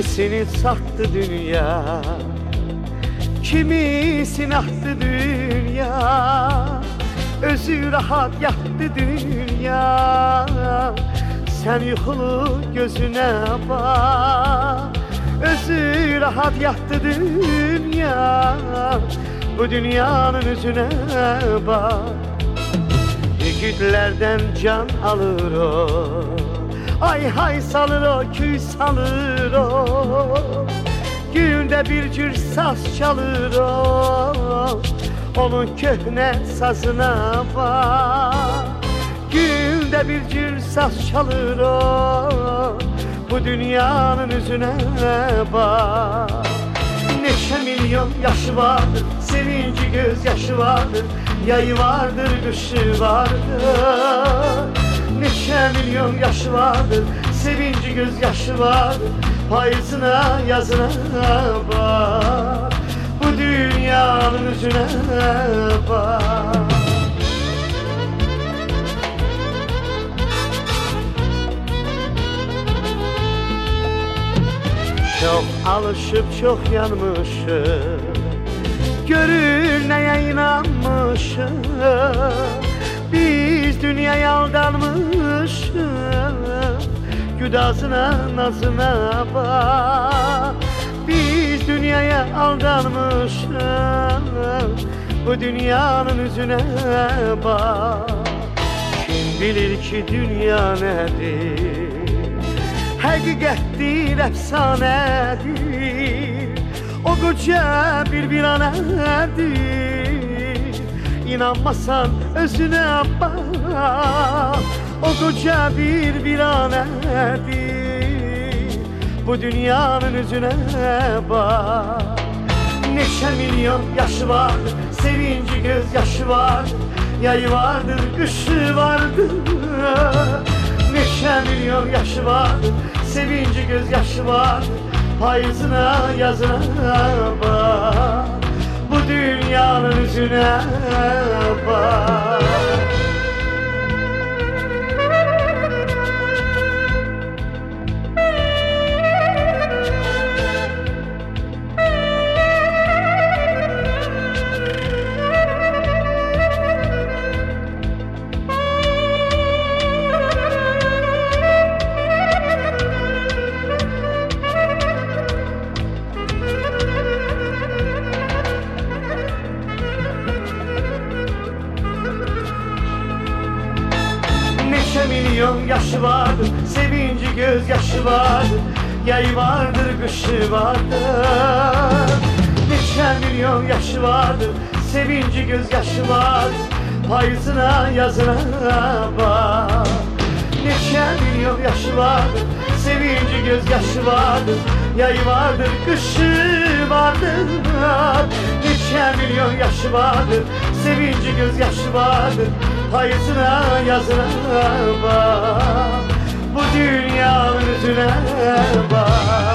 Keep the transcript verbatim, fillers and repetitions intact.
Kimisini sattı dünya, kimisini attı dünya. Özü rahat yattı dünya. Sen yuxulu gözüne bak. Özü rahat yattı dünya. Bu dünyanın üzüne bak. Yigitlerden can alır o, ay hay salır o, küy salır o. Günde bir cür saz çalır o, onun köhne sazına bak. Günde bir cür saz çalır o, bu dünyanın üzüne bak. Neçə milyon yaşı vardır, sevinci gözyaşı vardır, yayı vardır, kışı vardır. Neçə milyon yaşı vardır, sevinci gözyaşı vardır, payızına yazına bak. Bu dünyanın üzüne bak. Çok alışıp çok yanmışım, görür neye inanmışım. Biz dünyaya aldanmışız, güdazına nazına bak. Biz dünyaya aldanmışız, bu dünyanın üzüne bak. Kim bilir ki dünya nedir, hakikattir, efsanedir. O koca bir viranedir, İnanmasan özüne bak. O koca bir viranedir, bu dünyanın üzüne bak. Neçə milyon yaşı vardır, sevinci gözyaşı vardır, yayı vardır, kışı vardır. Neçə milyon yaşı vardır, sevinci gözyaşı vardır, payızına yazına bak. Bu dünyanın üzüne bak. Neçə milyon yaşı vardır, sevinci gözyaşı vardır, yayı vardır, kışı vardır. Neçə milyon yaşı vardır, sevinci gözyaşı vardır, payızına yazına bak. Neçə milyon yaşı vardır, sevinci gözyaşı vardır, yayı vardır, kışı vardır. Neçə milyon yaşı vardır, sevinci gözyaşı vardır, payızına yazına bak. Bu dünyanın üzüne bak.